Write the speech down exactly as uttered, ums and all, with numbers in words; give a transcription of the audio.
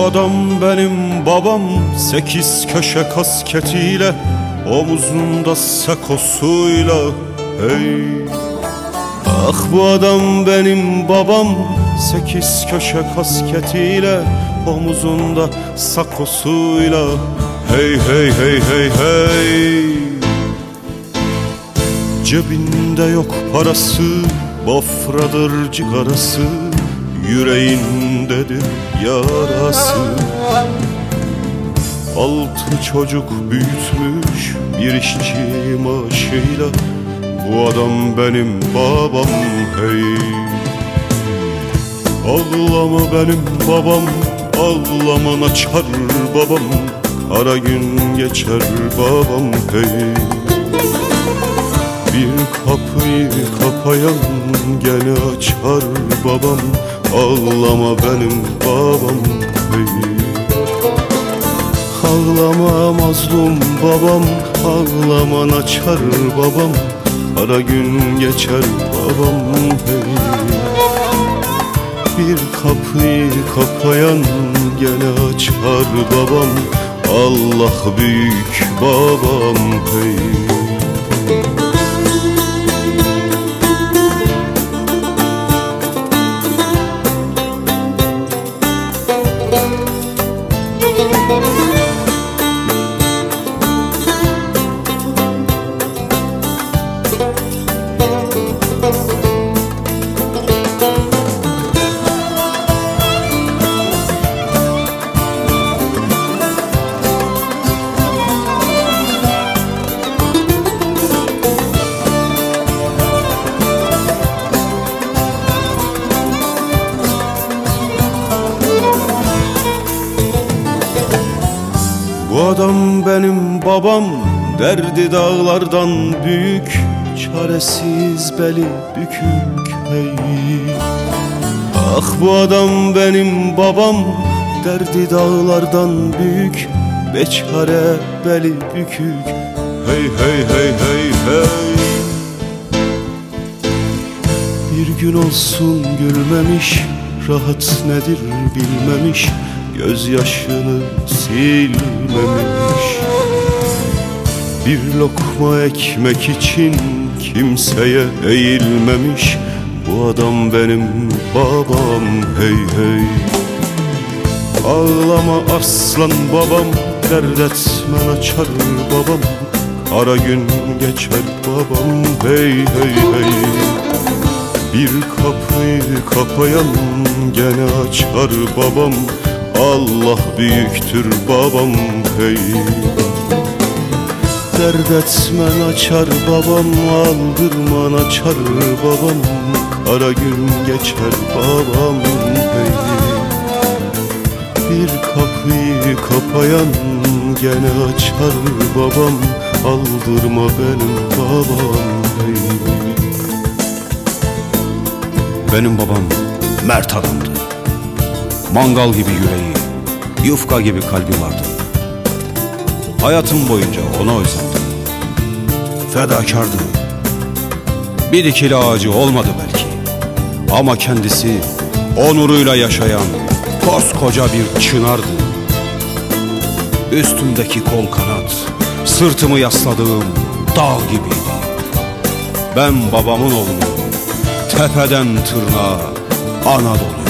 adam benim babam, sekiz köşe kasketiyle, omuzunda sakosuyla. Hey, ah bu adam benim babam, sekiz köşe kasketiyle, omuzunda sakosuyla. Hey hey hey hey hey. Cebinde yok parası, bafradır cigarası, yüreğindedir yarası. Altı çocuk büyütmüş bir işçi maaşıyla, bu adam benim babam. Hey, ağlama benim babam, ağlama açar babam, kara gün geçer babam. Hey, bir kapıyı kapayan gene açar babam, ağlama benim babam. Hey, ağlama mazlum babam, ağlama açar babam, kara gün geçer babam. Hey, bir kapıyı kapayan gene açar babam, Allah büyük babam. Hey, bu adam benim babam, derdi dağlardan büyük, çaresiz beli bükük. Hey, ah bu adam benim babam, derdi dağlardan büyük, beçare beli bükük. Hey hey hey hey hey. Bir gün olsun gülmemiş, rahat nedir bilmemiş, gözyaşını silmemiş. Bir lokma ekmek için kimseye eğilmemiş, bu adam benim babam. Hey hey, ağlama aslan babam, dert etmen açar babam, kara gün geçer babam. Hey hey hey, bir kapıyı kapayan gene açar babam, Allah büyüktür babam. Hey, dert etmen açar babam, aldırman açar babam, kara gün geçer babam. Hey, bir kapıyı kapayan gene açar babam, aldırma benim babam. Hey, benim babam mert adamdı. Mangal gibi yüreği, yufka gibi kalbi vardı. Hayatım boyunca ona özendim. Fedakardı. Bir dikili ağacı olmadı belki, ama kendisi onuruyla yaşayan koskoca bir çınardı. Üstümdeki kol kanat, sırtımı yasladığım dağ gibiydi. Ben babamın oğlunu, tepeden tırnağa Anadolu.